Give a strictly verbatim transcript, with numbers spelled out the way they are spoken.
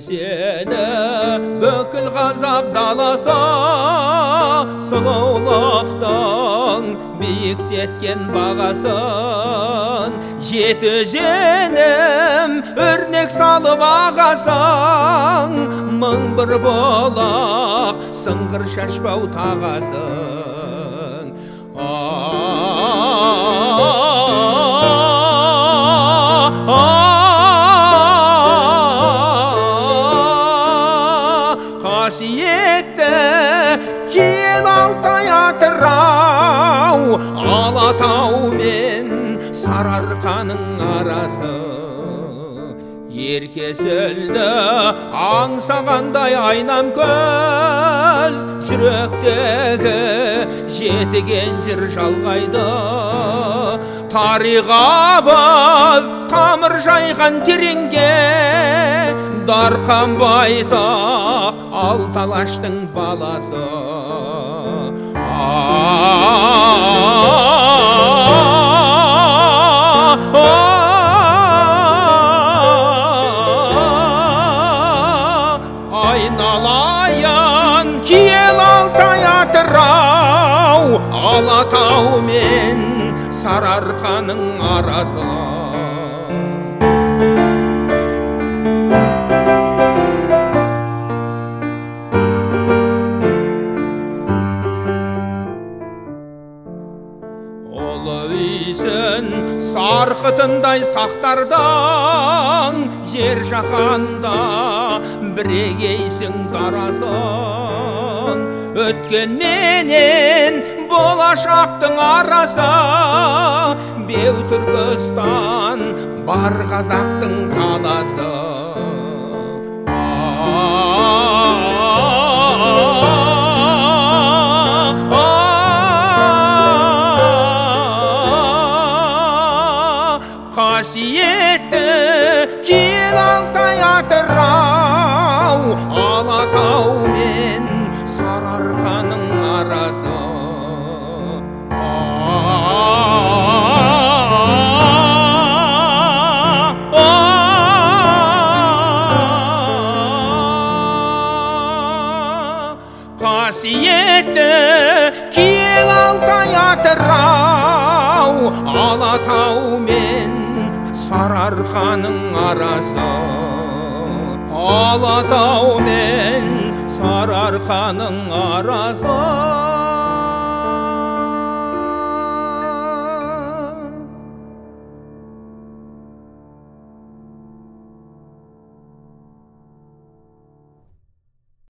сені бүкіл қазақ даласы сұлулықтың биіктеткен бағасын жеті өзенім өрнек салып ағасың мың бір болақ сыңғыр шашпау тағасың қасиетті киел алтай атырау алатау мен сарыарқаның арасы еркесілді аңсағандай айнам көз жүректегі жетіген жыр жалғайды тарихабыз тамыр жайған тереңге дарқан байтақ алты алаштың баласы айналайын киел алтай атырау алатау мен сарыарқаның арасы сарқытындай сақтардан жер жаһанда бірегейсің дарасың өткен менен болашақтың арасы беу түркістан бар қазақтың қаласы қасиетті киел алтай атырау алатау мен сарыарқаның арасы қасиетті киел алтай атырау алатау мен сарыарқаның арасы алатау мен сарыарқаның арасы